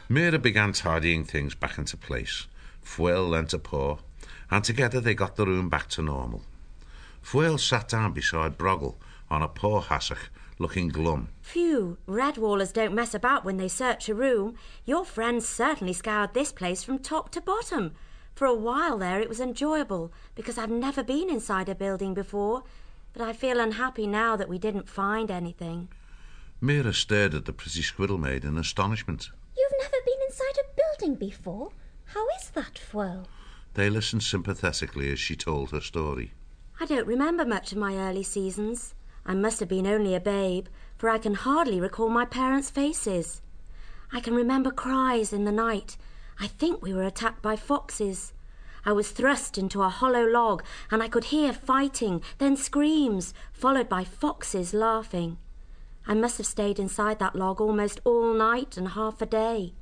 Mira began tidying things back into place. Fwel lent a paw, and together they got the room back to normal. Fwel sat down beside Broggle on a paw hassock, looking glum. Phew, Redwallers don't mess about when they search a room. Your friends certainly scoured this place from top to bottom. For a while there it was enjoyable, because I've never been inside a building before, but I feel unhappy now that we didn't find anything. Mira stared at the pretty squirrel maid in astonishment. You've never been inside a building before? How is that, Fwel? They listened sympathetically as she told her story. I don't remember much of my early seasons. I must have been only a babe, for I can hardly recall my parents' faces. I can remember cries in the night. I think we were attacked by foxes. I was thrust into a hollow log, and I could hear fighting, then screams, followed by foxes laughing. I must have stayed inside that log almost all night and half a day.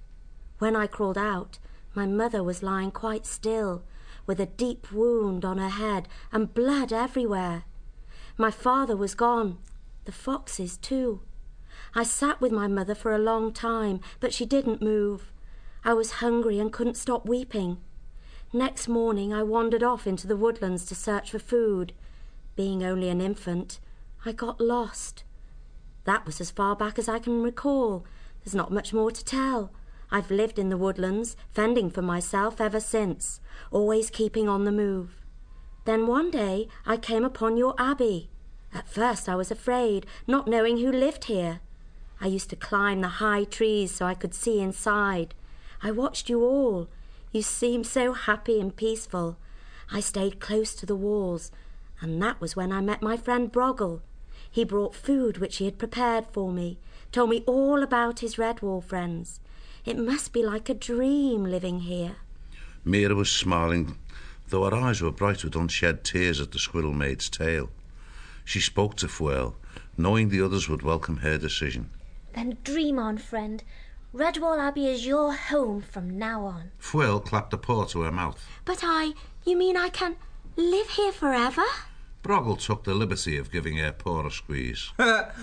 When I crawled out, my mother was lying quite still, with a deep wound on her head and blood everywhere. My father was gone, the foxes too. I sat with my mother for a long time, but she didn't move. I was hungry and couldn't stop weeping. Next morning I wandered off into the woodlands to search for food. Being only an infant, I got lost. That was as far back as I can recall. There's not much more to tell. I've lived in the woodlands, fending for myself ever since, always keeping on the move. Then one day I came upon your abbey. At first I was afraid, not knowing who lived here. I used to climb the high trees so I could see inside. I watched you all. You seemed so happy and peaceful. I stayed close to the walls, and that was when I met my friend Broggle. He brought food which he had prepared for me, told me all about his Redwall friends. It must be like a dream living here. Mira was smiling, though her eyes were bright with unshed tears at the squirrel maid's tale. She spoke to Fwel, knowing the others would welcome her decision. Then dream on, friend. Redwall Abbey is your home from now on. Fwel clapped a paw to her mouth. But you mean I can live here forever? Broggle took the liberty of giving her paw a squeeze.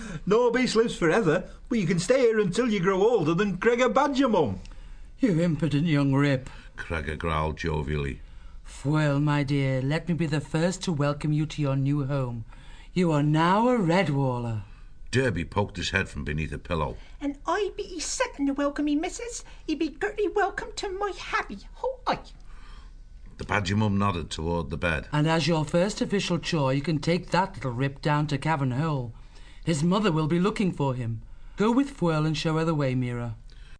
No beast lives forever, but you can stay here until you grow older than Gregor Badger, Mum. You impudent young rip. Gregor growled jovially. Well, my dear, let me be the first to welcome you to your new home. You are now a Redwaller. Derby poked his head from beneath a pillow. And I be his second to welcome me, missus. He be greatly welcome to my happy. Ho, aye. The Badger Mum nodded toward the bed. And as your first official chore, you can take that little rip down to Cavern Hole. His mother will be looking for him. Go with Fwel and show her the way, Mira.